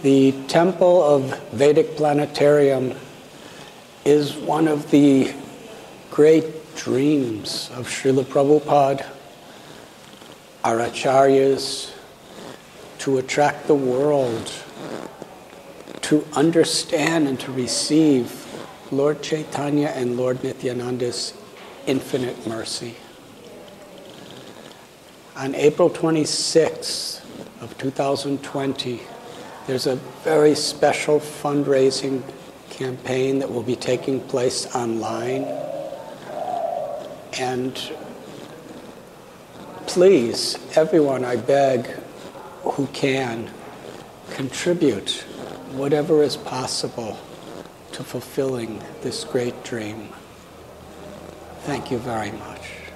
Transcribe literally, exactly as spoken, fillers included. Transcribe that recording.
The Temple of Vedic Planetarium is one of the great dreams of Srila Prabhupada, our acharyas, to attract the world, to understand and to receive Lord Chaitanya and Lord Nityananda's infinite mercy. On April twenty-sixth of two thousand twenty, there's a very special fundraising campaign that will be taking place online. And please, everyone, I beg, who can, contribute whatever is possible to fulfilling this great dream. Thank you very much.